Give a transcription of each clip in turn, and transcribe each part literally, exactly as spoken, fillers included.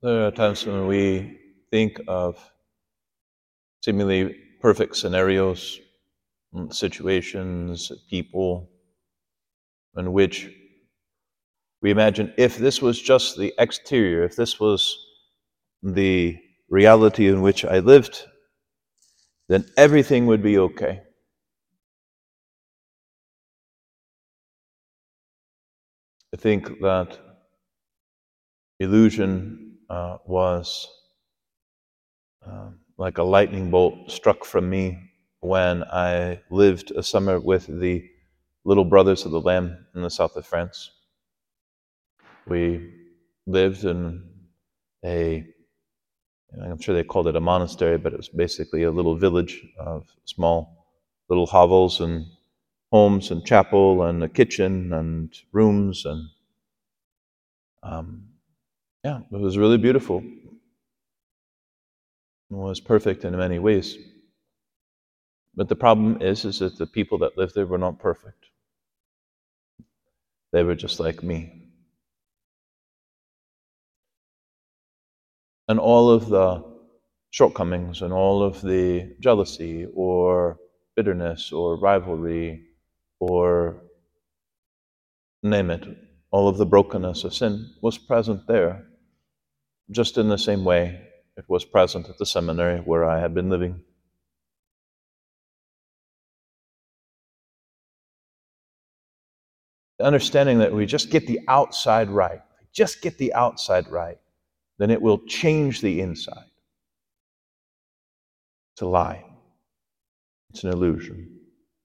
There are times when we think of seemingly perfect scenarios, mm, situations, people, in which we imagine if this was just the exterior, if this was the reality in which I lived, then everything would be okay. I think that illusion uh, was uh, like a lightning bolt struck from me when I lived a summer with the Little Brothers of the Lamb in the south of France. We lived in a, I'm sure they called it a monastery, but it was basically a little village of small little hovels and homes and chapel and a kitchen and rooms. And um, yeah, it was really beautiful. It was perfect in many ways. But the problem is, is that the people that lived there were not perfect. They were just like me. And all of the shortcomings and all of the jealousy or bitterness or rivalry or name it, all of the brokenness of sin was present there, just in the same way it was present at the seminary where I had been living. The understanding that we just get the outside right, just get the outside right, then it will change the inside. It's a lie. It's an illusion.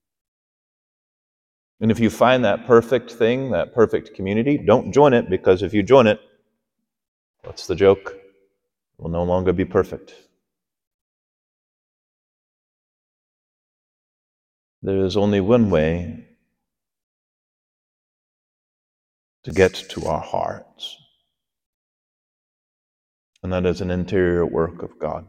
And if you find that perfect thing, that perfect community, don't join it, because if you join it, what's the joke? It will no longer be perfect. There is only one way to get to our hearts, and that is an interior work of God.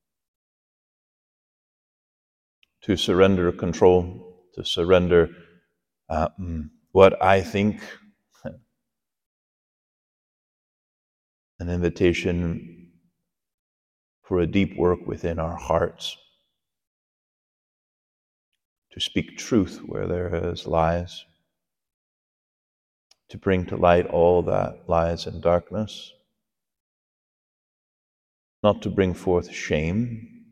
To surrender control, to surrender uh, what I think, an invitation for a deep work within our hearts, to speak truth where there is lies, to bring to light all that lies in darkness, not to bring forth shame,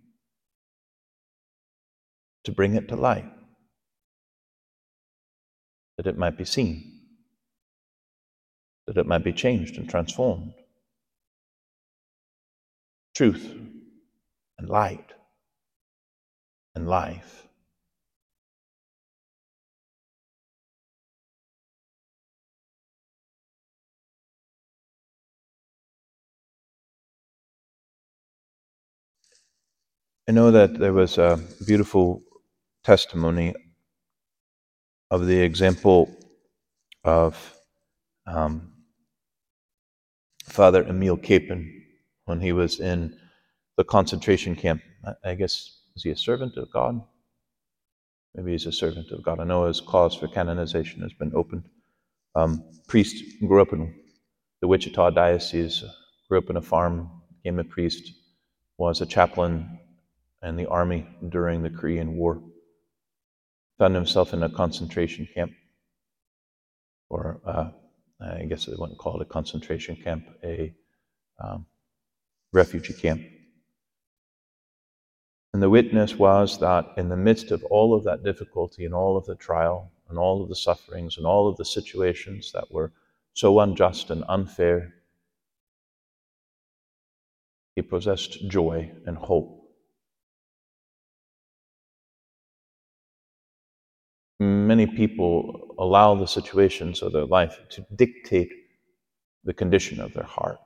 to bring it to light, that it might be seen, that it might be changed and transformed. Truth and light and life. I know that there was a beautiful testimony of the example of um, Father Emil Capon when he was in the concentration camp. I guess, is he a servant of God? Maybe he's a servant of God. I know his cause for canonization has been opened. Um, priest, grew up in the Wichita Diocese, grew up in a farm, became a priest, was a chaplain in the army during the Korean War. Found himself in a concentration camp, or uh, I guess they wouldn't call it a concentration camp, a um, refugee camp. And the witness was that in the midst of all of that difficulty and all of the trial and all of the sufferings and all of the situations that were so unjust and unfair, he possessed joy and hope. Many people allow the situations of their life to dictate the condition of their heart.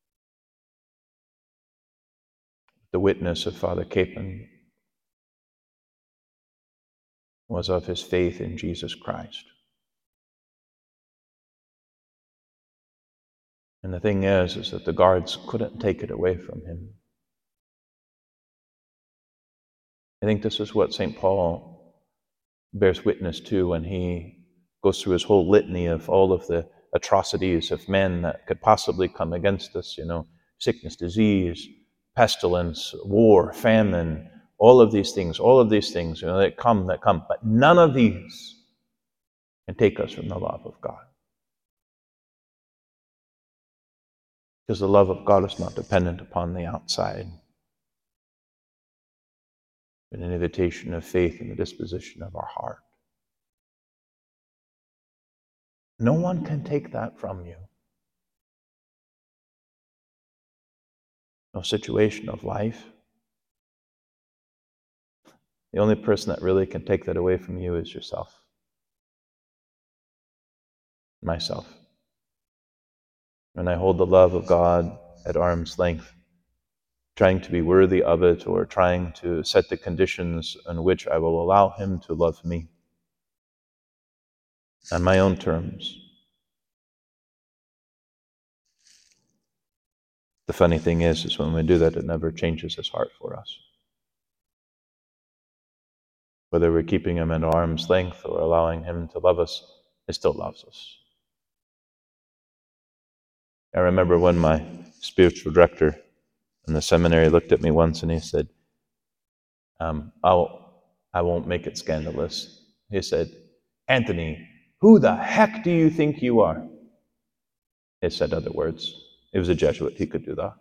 The witness of Father Capon was of his faith in Jesus Christ. And the thing is, is that the guards couldn't take it away from him. I think this is what Saint Paul bears witness to when he goes through his whole litany of all of the atrocities of men that could possibly come against us, you know, sickness, disease, pestilence, war, famine, all of these things, all of these things, you know, that come, that come. But none of these can take us from the love of God. Because the love of God is not dependent upon the outside. But an invitation of faith in the disposition of our heart. No one can take that from you. No situation of life. The only person that really can take that away from you is yourself. Myself. When I hold the love of God at arm's length, trying to be worthy of it or trying to set the conditions on which I will allow Him to love me on my own terms. The funny thing is, is when we do that, it never changes His heart for us. Whether we're keeping Him at arm's length or allowing Him to love us, He still loves us. I remember when my spiritual director in the seminary looked at me once and he said, um, I'll, I won't make it scandalous. He said, Anthony, who the heck do you think you are? He said other words. He was a Jesuit. He could do that.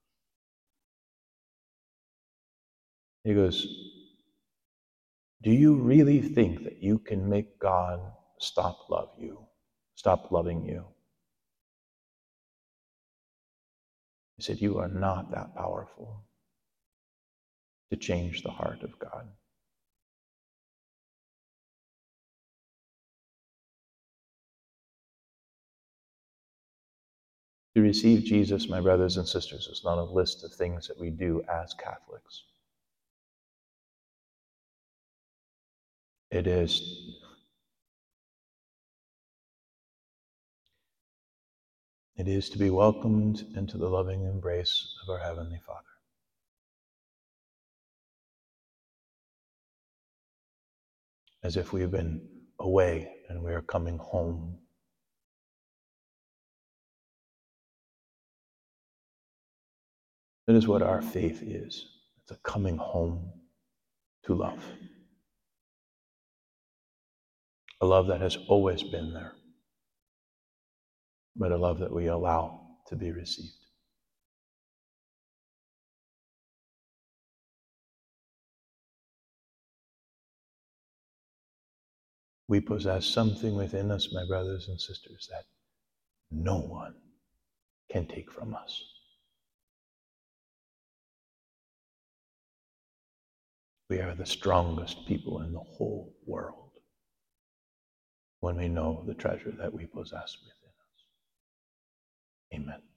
He goes, do you really think that you can make God stop love you, stop loving you? He said, you are not that powerful to change the heart of God. To receive Jesus, my brothers and sisters, is not a list of things that we do as Catholics. It is It is to be welcomed into the loving embrace of our Heavenly Father. As if we've been away and we are coming home. That is what our faith is. It's a coming home to love. A love that has always been there, but a love that we allow to be received. We possess something within us, my brothers and sisters, that no one can take from us. We are the strongest people in the whole world when we know the treasure that we possess within us. Amen.